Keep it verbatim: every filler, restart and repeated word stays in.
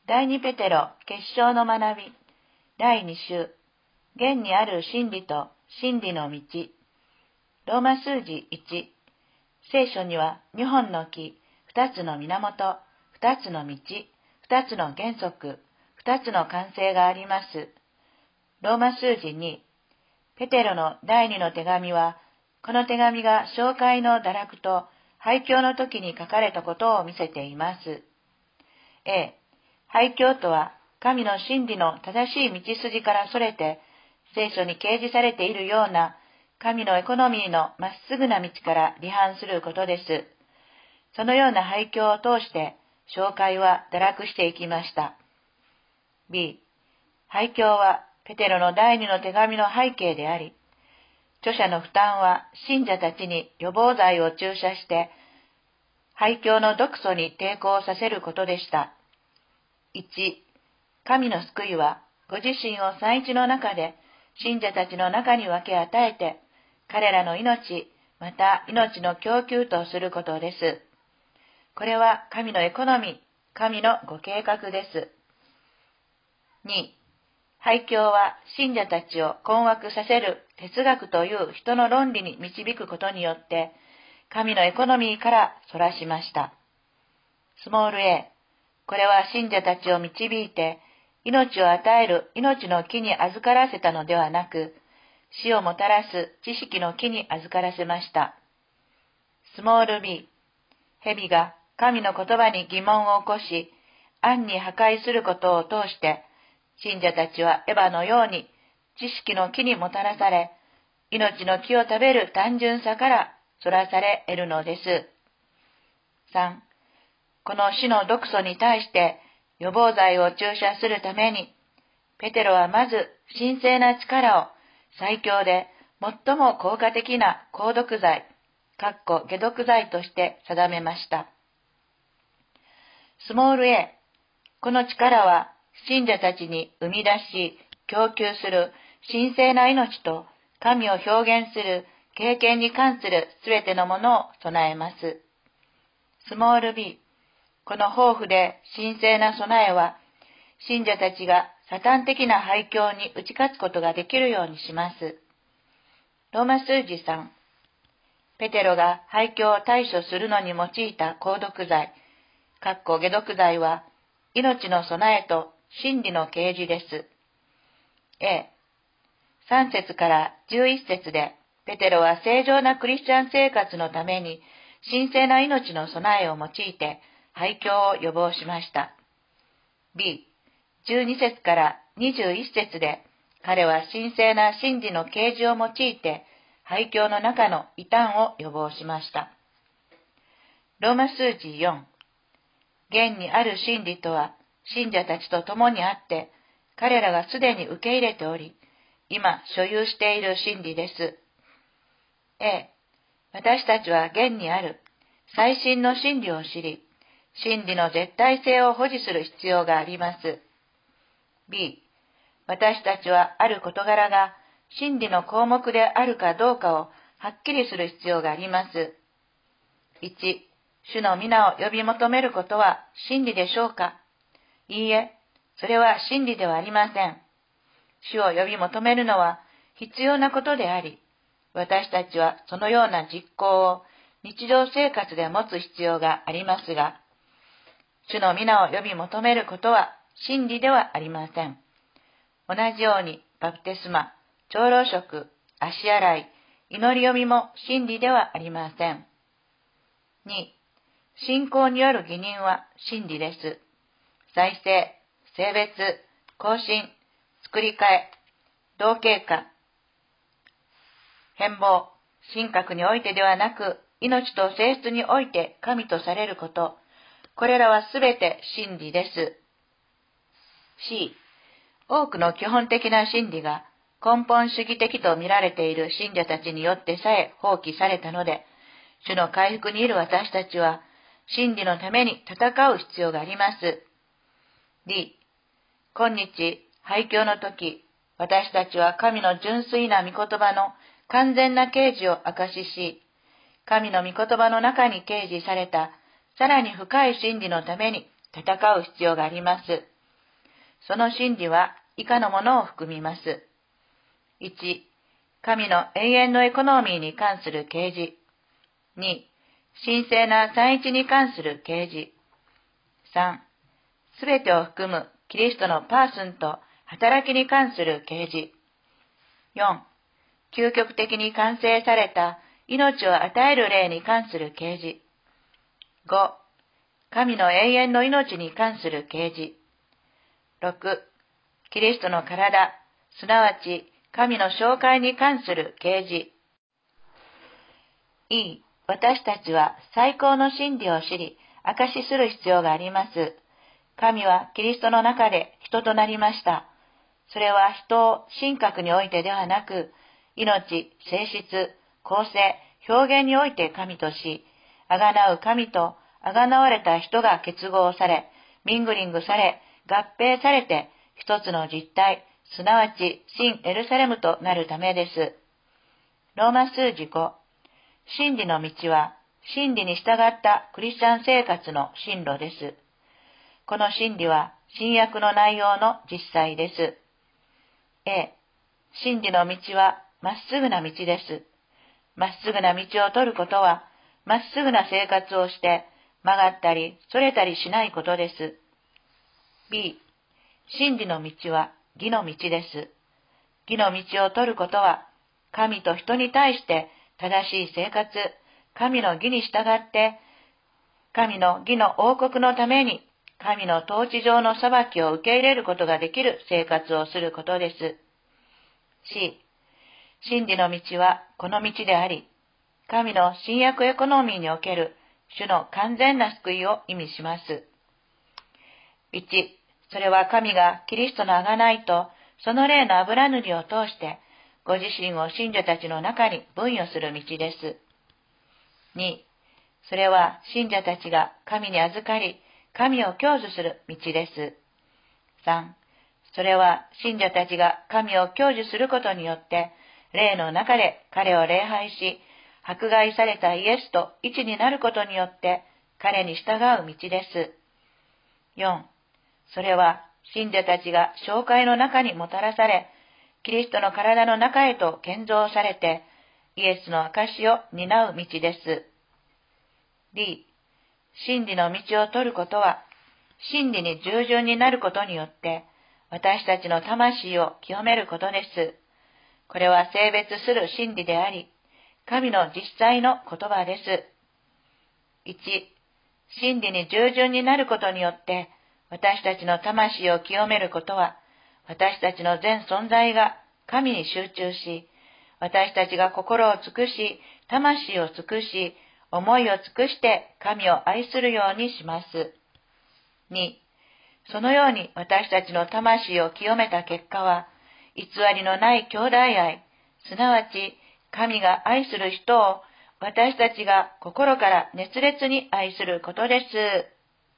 第二ペテロ結晶の学びだいに週、現にある真理と真理の道。ローマ数字いち。聖書にはにほんの木、ふたつの源、ふたつの道、ふたつの原則、ふたつの完成があります。ローマ数字に。ペテロの第二の手紙は、この手紙が紹介の堕落と廃墟の時に書かれたことを見せています。A、廃墟とは神の真理の正しい道筋からそれて、聖書に掲示されているような神のエコノミーのまっすぐな道から離反することです。そのような廃墟を通して紹介は堕落していきました。B、廃墟はペテロの第二の手紙の背景であり、著者の負担は信者たちに予防剤を注射して、廃墟の毒素に抵抗させることでした。いち、神の救いはご自身を祭地の中で信者たちの中に分け与えて、彼らの命、また命の供給とすることです。これは神のエコノミー、神のご計画です。に、廃墟は信者たちを困惑させる哲学という人の論理に導くことによって、神のエコノミーからそらしました。スモール a、これは信者たちを導いて、命を与える命の木に預からせたのではなく、死をもたらす知識の木に預からせました。スモール b、蛇が神の言葉に疑問を起こし、暗に破壊することを通して、信者たちはエヴァのように知識の木にもたらされ、命の木を食べる単純さからそらされ得るのです。さん、この死の毒素に対して予防剤を注射するために、ペテロはまず神聖な力を最強で最も効果的な抗毒剤、かっこ解毒剤として定めました。スモール a、この力は信者たちに生み出し、供給する神聖な命と神を表現する経験に関するすべてのものを備えます。スモール b、この豊富で神聖な備えは、信者たちがサタン的な廃墟に打ち勝つことができるようにします。ローマ数字さん、ペテロが廃墟を対処するのに用いた抗毒剤、かっこ解毒剤は、命の備えと真理の啓示です。A、さん節からじゅういち節で、ペテロは正常なクリスチャン生活のために、神聖な命の備えを用いて、廃墟を予防しました。B、じゅうに節からにじゅういち節で、彼は神聖な真理の啓示を用いて、廃墟の中の異端を予防しました。ローマ数字よん、現にある真理とは、信者たちと共にあって、彼らがすでに受け入れており、今所有している真理です。A、私たちは現にある最新の真理を知り、真理の絶対性を保持する必要があります。B、私たちはある事柄が真理の項目であるかどうかをはっきりする必要があります。いち、主の皆を呼び求めることは真理でしょうか？いいえ、それは真理ではありません。主を呼び求めるのは必要なことであり、私たちはそのような実行を日常生活で持つ必要がありますが、主の皆を呼び求めることは真理ではありません。同じようにバプテスマ、長老職、足洗い、祈り読みも真理ではありません。に、信仰による義人は真理です。再生、性別、更新、作り替え、同型化、変貌、神格においてではなく、命と性質において神とされること、これらはすべて真理です。C、多くの基本的な真理が根本主義的と見られている信者たちによってさえ放棄されたので、主の回復にいる私たちは、真理のために戦う必要があります。D、今日、廃墟の時、私たちは神の純粋な御言葉の完全な啓示を証しし、神の御言葉の中に掲示されたさらに深い真理のために戦う必要があります。 その真理は以下のものを含みます。いち、神の永遠のエコノミーに関する啓示。に、神聖な三一に関する啓示。さん、すべてを含むキリストのパーソンと働きに関する啓示。よん、究極的に完成された命を与える霊に関する啓示。ご、神の永遠の命に関する啓示。ろく、キリストの体、すなわち神の紹介に関する啓示。E、私たちは最高の真理を知り、証しする必要があります。神はキリストの中で人となりました。それは人を神格においてではなく、命、性質、構成、表現において神とし、あがなう神とあがなわれた人が結合され、ミングリングされ、合併されて、一つの実体、すなわち新エルサレムとなるためです。ローマ数字ご、真理の道は、真理に従ったクリスチャン生活の進路です。この真理は、新約の内容の実際です。A、真理の道は、まっすぐな道です。まっすぐな道を取ることは、まっすぐな生活をして、曲がったり、それたりしないことです。B、真理の道は、義の道です。義の道を取ることは、神と人に対して正しい生活、神の義に従って、神の義の王国のために、神の統治上の裁きを受け入れることができる生活をすることです。C、真理の道はこの道であり、神の新約エコノミーにおける主の完全な救いを意味します。いち、それは神がキリストの贖いとその霊の油塗りを通して、ご自身を信者たちの中に分与する道です。に、それは信者たちが神に預かり、神を享受する道です。さん、それは信者たちが神を享受することによって、霊の中で彼を礼拝し、迫害されたイエスと一になることによって、彼に従う道です。よん、それは信者たちが紹介の中にもたらされ、キリストの体の中へと建造されて、イエスの証を担う道です。D、真理の道を取ることは、真理に従順になることによって、私たちの魂を清めることです。これは性別する真理であり、神の実際の言葉です。いち、真理に従順になることによって、私たちの魂を清めることは、私たちの全存在が神に集中し、私たちが心を尽くし、魂を尽くし、思いを尽くして神を愛するようにします。に、そのように私たちの魂を清めた結果は、偽りのない兄弟愛、すなわち神が愛する人を私たちが心から熱烈に愛することです。